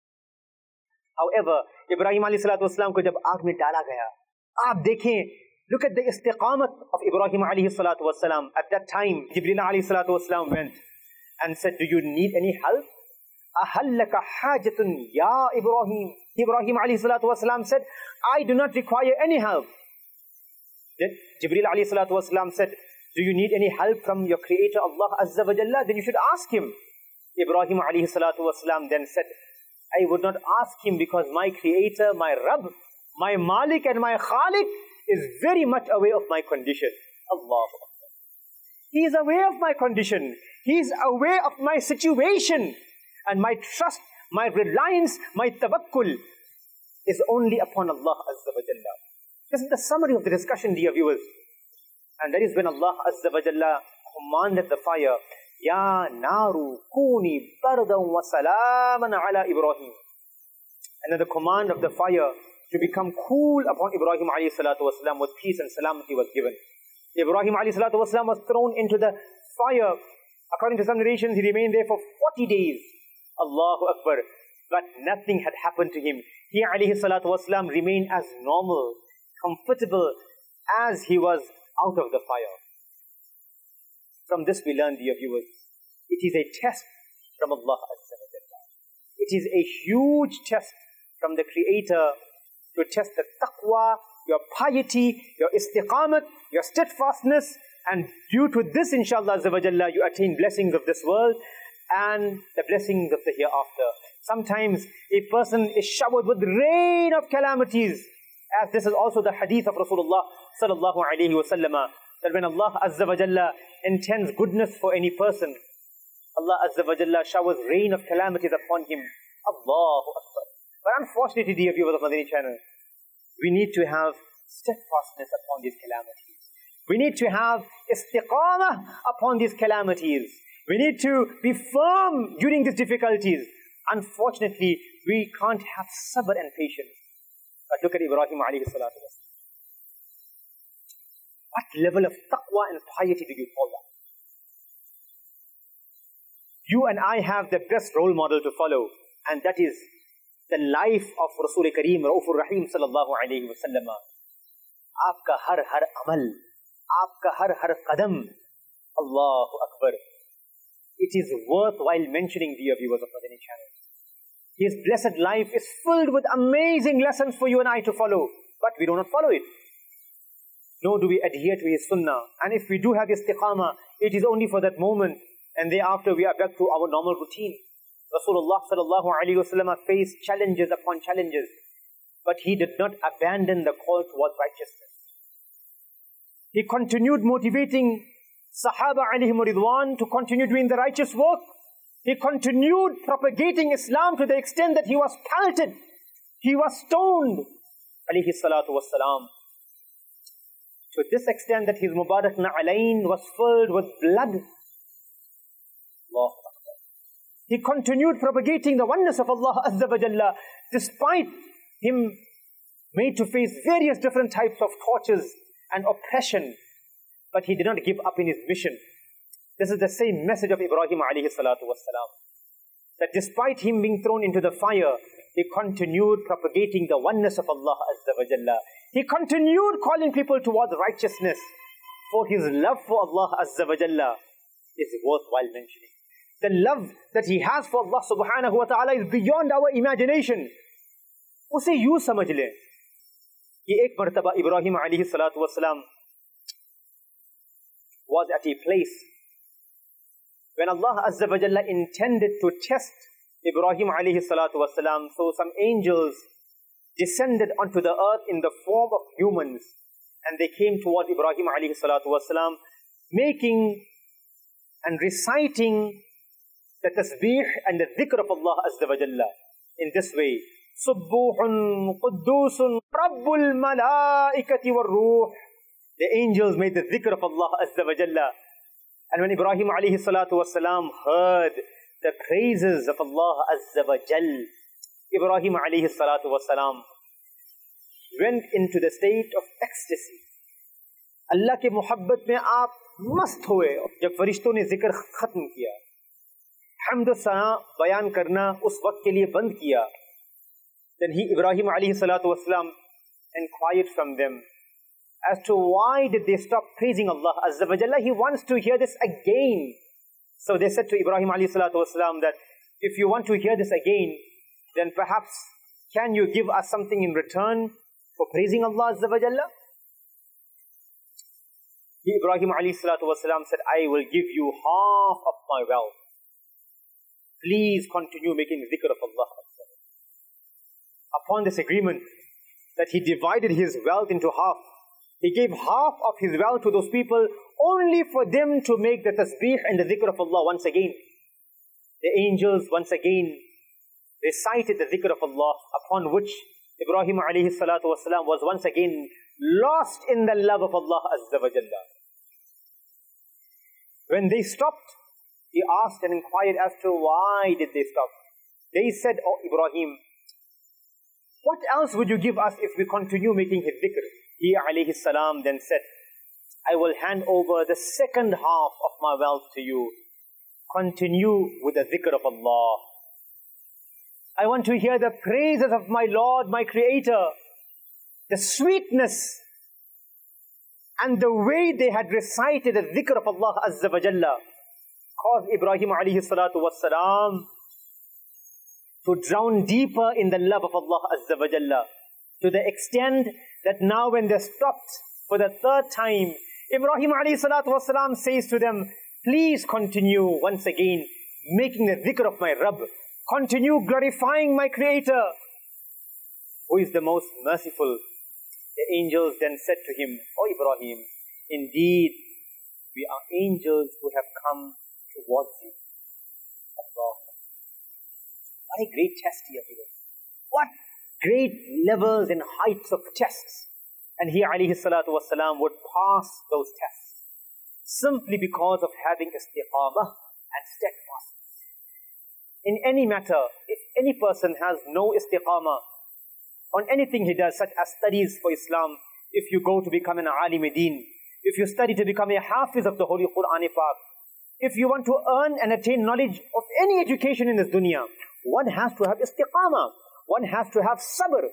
However, Ibrahim alayhi salatu wasalam को जब आग में डाला गया, आप देखें, look at the istiqamat of Ibrahim alayhi salatu wasalam. At that time, Jibreel alayhi salatu wasalam went and said, do you need any help? أَهَلَّكَ حَاجَةٌ يَا Ibrahim. Ibrahim alayhi salatu wasalam said, I do not require any help. Then Jibreel alayhi salatu wasalam said, do you need any help from your creator Allah Azza wa Jalla? Then you should ask him. Ibrahim alayhi salatu wasalam then said, I would not ask him because my creator, my Rabb, my Malik and my Khalik is very much aware of my condition. Allah. He is aware of my condition. He is aware of my situation. And my trust, my reliance, my tawakkul is only upon Allah Azza wa Jalla. This is the summary of the discussion, dear viewers. And that is when Allah Azza wa Jalla commanded the fire, Ya naru kuni bardan wa salaman ala Ibrahim. And then the command of the fire to become cool upon Ibrahim alayhi salatu wasalam with peace and salamity was given. Ibrahim alayhi salatu wasalam was thrown into the fire. According to some narrations, he remained there for forty days. Allahu Akbar. But nothing had happened to him. He alayhi salatu wasalam remained as normal, comfortable as he was out of the fire. From this we learn, dear viewers, it is a test from Allah Azza wa Jalla. It is a huge test from the Creator to test the taqwa, your piety, your istiqamat, your steadfastness, and due to this, inshallah Azza wa Jalla, you attain blessings of this world and the blessings of the hereafter. Sometimes a person is showered with rain of calamities, as this is also the hadith of Rasulullah sallallahu alayhi wa sallam, that when Allah Azza wa Jalla intends goodness for any person, Allah Azza wa Jalla showers rain of calamities upon him. Allahu Akbar. But unfortunately, dear viewers of Madani channel, we need to have steadfastness upon these calamities. We need to have istiqamah upon these calamities. We need to be firm during these difficulties. Unfortunately, we can't have sabr and patience. But look at Ibrahim alayhi salatu wasalam. What level of taqwa and piety do you call that? You and I have the best role model to follow, and that is the life of Rasul Kareem, Raufur Rahim sallallahu alayhi wa sallam. Aapka har har amal, aapka har har qadam, Allahu Akbar. It is worthwhile mentioning, dear viewers of Madani channel. His blessed life is filled with amazing lessons for you and I to follow, but we do not follow it. Nor do we adhere to his sunnah. And if we do have istiqamah, it is only for that moment, and thereafter we are back to our normal routine. Rasulullah sallallahu alayhi wa sallam faced challenges upon challenges, but he did not abandon the call towards righteousness. He continued motivating Sahaba alayhim ridwan to continue doing the righteous work. He continued propagating Islam to the extent that he was pelted, he was stoned, alayhi salatu wassalam. To this extent that his Mubarak Na'alain was filled with blood. Allah. He continued propagating the oneness of Allah Azza wa Jalla, despite him made to face various different types of tortures and oppression. But he did not give up in his mission. This is the same message of Ibrahim alayhi salatu wassalam. That despite him being thrown into the fire, he continued propagating the oneness of Allah Azza wa Jalla. He continued calling people towards righteousness. For his love for Allah Azza wa Jalla is worthwhile mentioning. The love that he has for Allah subhanahu wa ta'ala is beyond our imagination. उसे यूं समझ लें कि एक मर्तबा इब्राहिम अलैहि सलातु वस्सलाम was at a place when Allah Azza wa Jalla intended to test Ibrahim alayhi salatu wasalam, so some angels descended onto the earth in the form of humans, and they came towards Ibrahim alayhi salatu wasalam, making and reciting the tasbih and the dhikr of Allah Azza wa Jalla in this way. Subbuhun Quddusun Rabbul Malaikati war Ruh. The angels made the dhikr of Allah Azza wa Jalla. And when Ibrahim alayhi salatu wasalam heard the praises of Allah Azza wa Jal, Ibrahim alayhi salatu wasalam went into the state of ecstasy. Allah ke muhabbat mein aap mast हुए जब फरिश्तों ने जिक्र खत्म किया, hamd sana bayan karna us waqt ke liye band kiya, then he, Ibrahim alayhi salatu wasalam, inquired from them as to why did they stop praising Allah Azza wa Jalla. He wants to hear this again. So they said to Ibrahim alayhi salatu wasalam that if you want to hear this again, then perhaps can you give us something in return for praising Allah Azza wa Jalla? He, Ibrahim alayhi salatu wasalam, said, I will give you half of my wealth. Please continue making dhikr of Allah. Upon this agreement that he divided his wealth into half, he gave half of his wealth to those people only for them to make the tasbih and the dhikr of Allah once again. The angels once again recited the dhikr of Allah, upon which Ibrahim alayhi salatu wasalam was once again lost in the love of Allah Azza wa Jalla. When they stopped, he asked and inquired as to why did they stop. They said, Oh Ibrahim, what else would you give us if we continue making his dhikr? He alayhi salam then said, I will hand over the second half of my wealth to you. Continue with the dhikr of Allah. I want to hear the praises of my Lord, my Creator, the sweetness and the way they had recited the dhikr of Allah Azza wa Jalla caused Ibrahim alayhi salatu wassalam to drown deeper in the love of Allah Azza wa Jalla, to the extent that now when they stopped for the third time, Ibrahim alayhi salatu wasalam says to them, please continue once again making the dhikr of my Rabb. Continue glorifying my Creator, who is the most merciful. The angels then said to him, O Ibrahim, indeed, we are angels who have come towards you. Allah. What a great test here, people. What great levels and heights of tests. And he, alayhi salatu wasalam, would pass those tests simply because of having istiqamah and steadfastness. In any matter, if any person has no istiqamah on anything he does, such as studies for Islam, if you go to become an alim deen, if you study to become a hafiz of the Holy Quran Pak, if you want to earn and attain knowledge of any education in this dunya, one has to have istiqamah. One has to have sabr.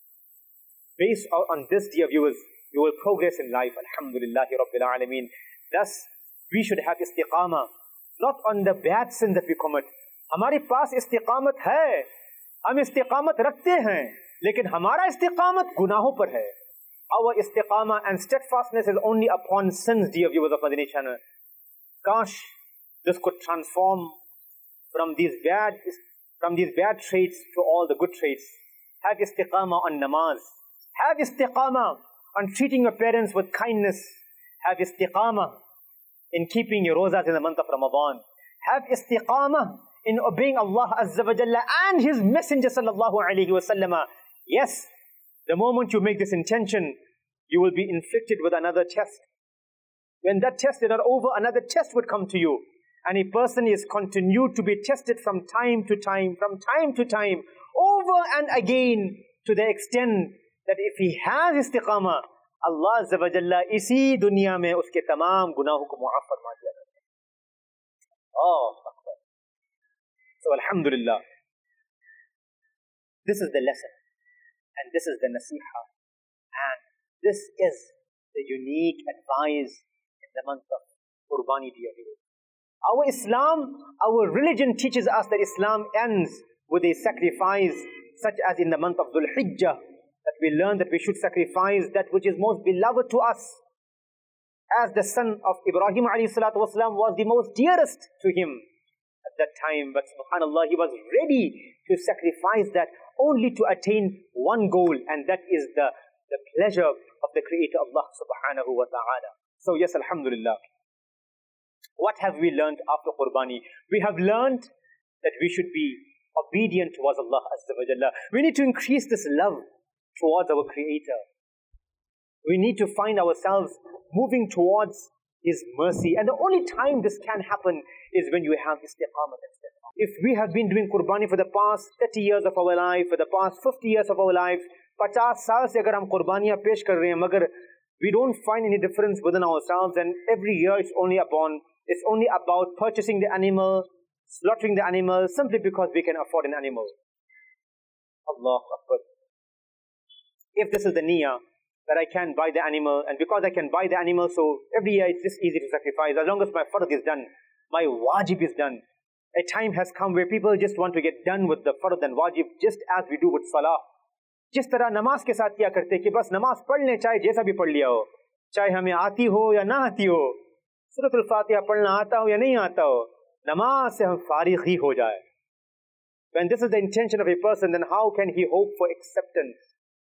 Based on this, dear viewers, you will progress in life. Alhamdulillahi Rabbil Alameen. Thus, we should have istiqamah, not on the bad sin that we commit. हमारे पास इस्तिकामत है, हम इस्तिकामत रखते हैं, लेकिन हमारा इस्तिकामत गुनाहों पर है. Our istiqamah and steadfastness is only upon sins, dear viewers of Madani channel. Gosh, this could transform from these bad from these bad traits to all the good traits. Have istiqamah on namaz. Have istiqamah on treating your parents with kindness. Have istiqamah in keeping your rozas in the month of Ramadan. Have istiqamah in obeying Allah Azza wa Jalla and His Messenger Sallallahu Alaihi Wasallam. Yes, the moment you make this intention, you will be inflicted with another test. When that test is not over, another test would come to you. And a person is continued to be tested from time to time, from time to time, over and again, to the extent that if he has istiqamah, Allah Azza wa Jalla isi dunya mein uske tamam gunaahon ko mu'aaf farma diya jata hai. Oh, Akbar. So Alhamdulillah, this is the lesson, and this is the nasiha, and this is the unique advice in the month of Qurbani, dear viewers. Our Islam, our religion teaches us that Islam ends with a sacrifice, such as in the month of Dhul Hijjah, that we learn that we should sacrifice that which is most beloved to us. as the son of Ibrahim alayhi salatu wasalam was the most dearest to him at that time. But subhanallah, he was ready to sacrifice that only to attain one goal, and that is the, the pleasure of the Creator Allah subhanahu wa ta'ala. So yes, alhamdulillah. What have we learned after Qurbani? We have learned that we should be obedient towards Allah Azza wa Jalla. We need to increase this love towards our Creator. We need to find ourselves moving towards His mercy. And the only time this can happen is when you have istiqamah. If we have been doing Qurbani for the past thirty years of our life, for the past fifty years of our life, fifty saal se agar hum Qurbaniyan pesh kar rahe hain, magar we don't find any difference within ourselves, and every year it's only upon, it's only about purchasing the animal, slaughtering the animal, simply because we can afford an animal. Allahu Akbar. If this is the niyyah, that I can buy the animal, and because I can buy the animal, so every year it's just easy to sacrifice. As long as my fard is done, my wajib is done. A time has come where people just want to get done with the fard and wajib, just as we do with salah. जिस तरह नमाज के साथ किया करते कि बस नमाज पढ़ लें, चाहे जैसा भी पढ़ लिया हो, चाहे हमें आती हो या ना आती हो, सूरत अल-फातिहा पढ़ना आता हो या नहीं आता हो, नमाज से हम फारिग ही हो जाए. When this is the intention of a person, then how can he hope for acceptance?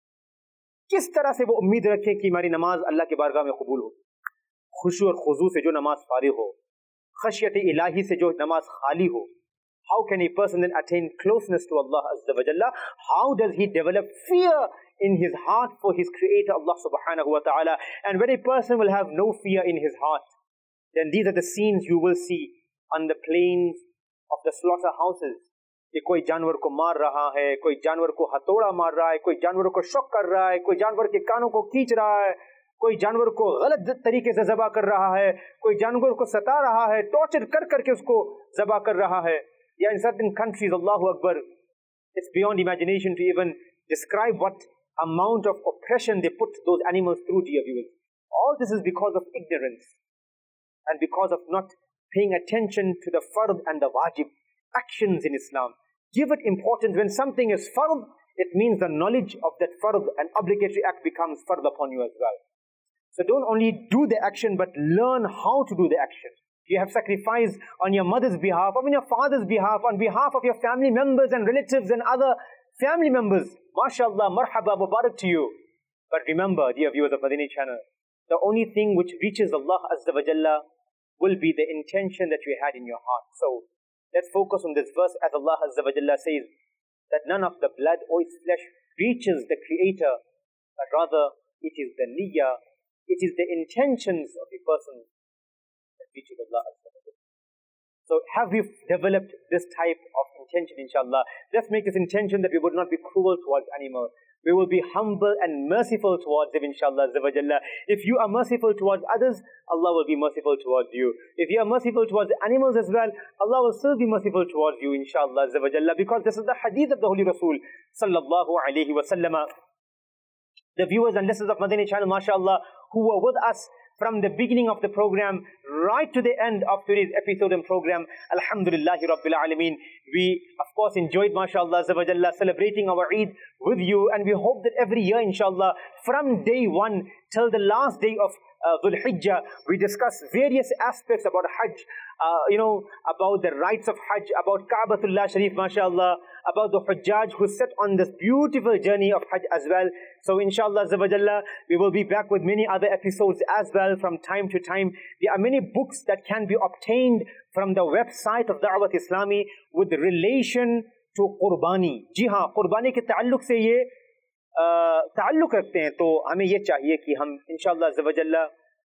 किस तरह से वो उम्मीद रखे कि हमारी नमाज अल्लाह के बारगाह में कबूल हो? खुशू और खुजू से जो नमाज फारिग हो, खशियत इलाही से जो नमाज खाली हो. How can a person then attain closeness to Allah Azza wa Jalla? How does he develop fear in his heart for his Creator Allah Subhanahu wa Ta'ala? And when a person will have no fear in his heart, then these are the scenes you will see on the plains of the slaughterhouses. कि कोई जानवर को मार रहा है, कोई जानवर को हथौड़ा मार रहा है, कोई जानवर को शॉक कर रहा है, कोई जानवर के कानों को खींच रहा है, कोई जानवर को गलत तरीके से ज़बह कर रहा है, कोई जानवर को सता रहा है, टॉर्चर कर करके उसको ज़बह कर रहा है. Yeah, in certain countries, Allahu Akbar, it's beyond imagination to even describe what amount of oppression they put those animals through, dear viewers. All this is because of ignorance and because of not paying attention to the fard and the wajib actions in Islam. Give it importance. When something is fard, it means the knowledge of that fard and obligatory act becomes fard upon you as well. So don't only do the action, but learn how to do the action. You have sacrificed on your mother's behalf, on your father's behalf, on behalf of your family members and relatives and other family members. MashaAllah, marhaba, mubarak to you. But remember, dear viewers of Madani channel, the only thing which reaches Allah Azza wa Jalla will be the intention that you had in your heart. So, let's focus on this verse as Allah Azza wa Jalla says that none of the blood or its flesh reaches the Creator, but rather it is the niyyah, it is the intentions of a person that reaches Allah Azza wa Jalla. So have we developed this type of intention, inshallah? Let's make this intention that we would not be cruel towards animals. We will be humble and merciful towards them, inshallah Azza wa Jalla. If you are merciful towards others, Allah will be merciful towards you. If you are merciful towards the animals as well, Allah will still be merciful towards you, inshallah Azza wa Jalla. Because this is the hadith of the Holy Rasul sallallahu alayhi wa sallam. The viewers and listeners of Madani channel, mashallah, who were with us from the beginning of the program right to the end of today's episode and program, alhamdulillahi rabbil alameen. We of course enjoyed, mashallah azza wa jalla, celebrating our Eid with you, and we hope that every year, inshallah, from day one till the last day of uh, Dhul Hijjah, we discuss various aspects about Hajj, uh, you know, about the rights of Hajj, about Ka'batullah Sharif, mashallah, about the Hujjaj who set on this beautiful journey of Hajj as well. So inshallah azza wa jalla, we will be back with many other episodes as well from time to time. There are many books that can be obtained from the website of Da'wat Islami with relation to Qurbani. जी हाँ, Qurbani के ताल्लुक से ये ताल्लुक रखते हैं, तो हमें ये चाहिए कि हम इंशाअल्लाह अज़्ज़ा व जल्ला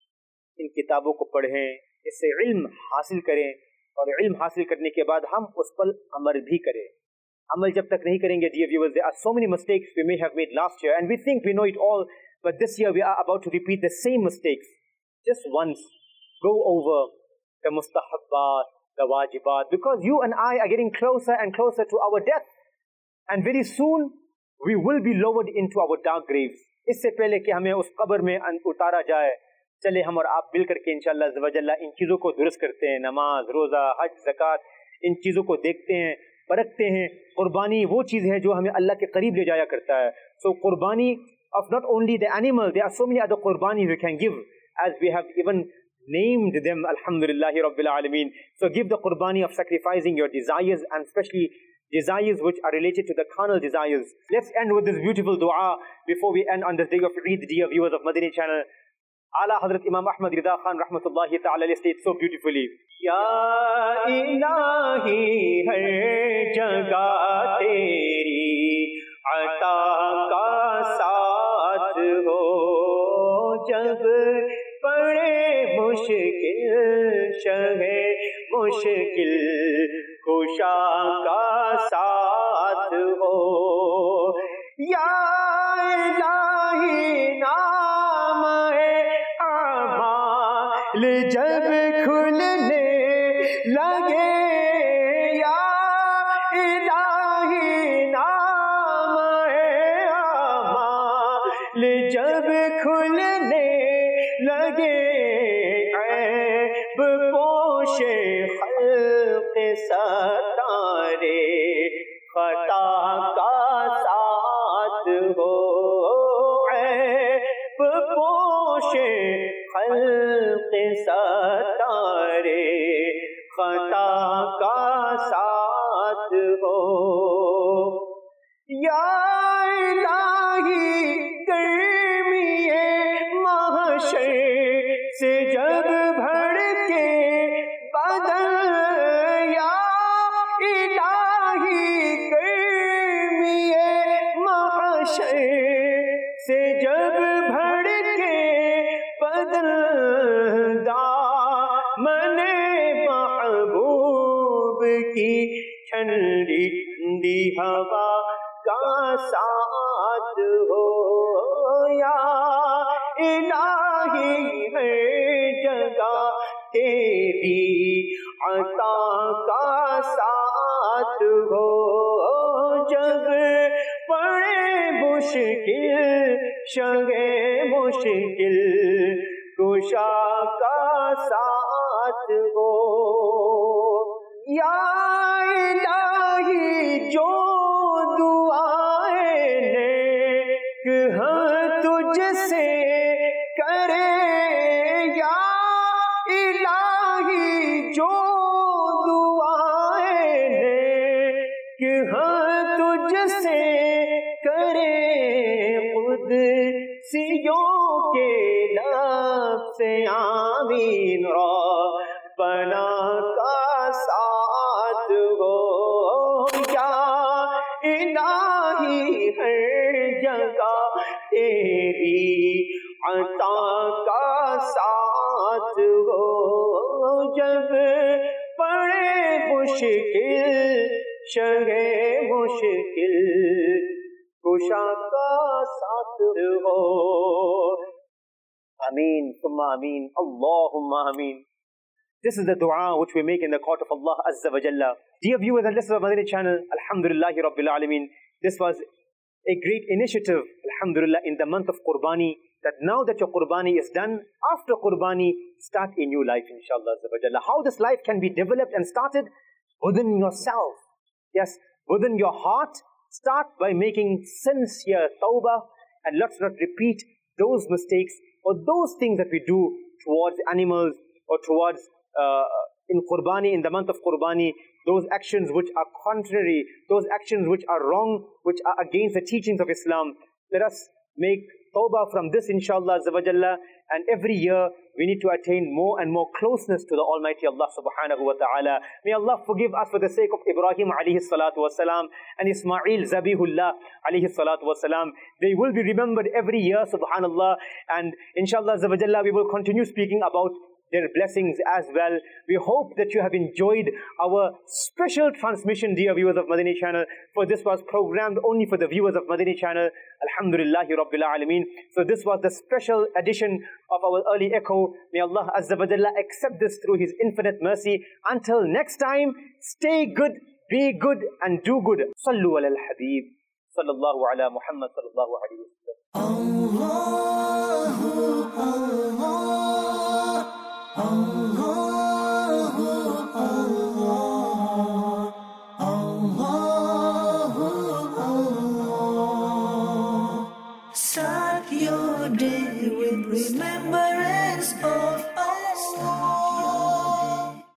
इन किताबों को पढ़ें, इससे इल्म हासिल करें, और इल्म हासिल करने के बाद हम उस पर अमल भी करें. अमल जब तक नहीं करेंगे, dear viewers, there are so many mistakes we may have made last year, and we think we know it all, but this year we are about to repeat the same mistakes. Just once, go over the mustahabbat, the wajibat, because you and I are getting closer and closer to our death, and very soon we will be lowered into our dark graves. इससे पहले कि हमें उस कब्र में उतारा जाए, चले हम और आप मिल करके इंशाअल्लाह अज़्ज़ा व जल्ला इन चीज़ों को दुरुस्त करते हैं. नमाज, रोज़ा, हज, ज़कात, इन चीज़ों को देखते हैं, परखते हैं. कुर्बानी वो चीज़ है जो हमें अल्लाह के करीब ले जाया करता है. So कुर्बानी of not only the animal, there are so many other qurbani we can give. as we have even named them, alhamdulillahi rabbil alameen. So give the qurbani of sacrificing your desires, and especially desires which are related to the carnal desires. Let's end with this beautiful dua before we end on this day of Eid, dear viewers of Madani channel. Ala Hazrat Imam Ahmad Rida Khan rahmatullahi ta'ala states so beautifully, Ya ilahi har jagah teri ata ka saath ho, jab pade mushkil shahe mushkil kusha ka saath ho. Ya ilahi naam hai amal jab khulne lage, ya ilahi naam hai amal jab khulne lage, aib poshe khalq satare khata ka saath ho, aib poshe khalq satare khata ka saath ho. Ya ilahi garmiye mahshar se jab bhadke badan, ya ilahi garmiye mahshar se jab bhadke badan, daamane mahboob ki ठंडी ठंडी हवा का साथ हो. या इलाही हर जगह तेरी अता का साथ हो, जब पड़े मुश्किल शगे मुश्किल कुशा का साथ हो. या इलाही जो दुआएं नेक हैं तुझसे करे, या इलाही जो दुआएं नेक हैं तुझसे करे, खुद सियों के लब से आमीन रब्बना का साथ हो. या इलाही हर जगह तेरी अता का साथ हो, जब पड़े मुश्किल शगे मुश्किल कुशा का साथ हो. Ameen, summa ameen, Allahumma ameen. This is the dua which we make in the court of Allah Azza wa Jalla. Dear viewers and listeners of Madani channel, Alhamdulillahi Rabbil Alameen. This was a great initiative, Alhamdulillah, in the month of Qurbani, that now that your Qurbani is done, after Qurbani, start a new life, inshallah Azza wa Jalla. How this life can be developed and started? Within yourself. Yes, within your heart. Start by making sincere tawbah, and let's not repeat those mistakes or those things that we do towards animals or towards uh, in Qurbani, in the month of Qurbani, those actions which are contrary, those actions which are wrong, which are against the teachings of Islam. Let us make tawbah from this, inshallah Azza wa Jalla, and every year we need to attain more and more closeness to the Almighty Allah subhanahu wa ta'ala. May Allah forgive us for the sake of Ibrahim alayhi salatu wasalam and Ismail Zabihullah alayhi salatu wasalam. They will be remembered every year, subhanallah, and inshallah Azza wa Jalla we will continue speaking about their blessings as well. We hope that you have enjoyed our special transmission, dear viewers of Madani channel, for this was programmed only for the viewers of Madani channel. Alhamdulillahi Rabbil Alameen. So this was the special edition of our early echo. May Allah Azza wa Jalla accept this through His infinite mercy. Until next time, stay good, be good and do good. Sallu ala al-Habib. Sallallahu ala Muhammad sallallahu alayhi wa sallam. Allah, Allah.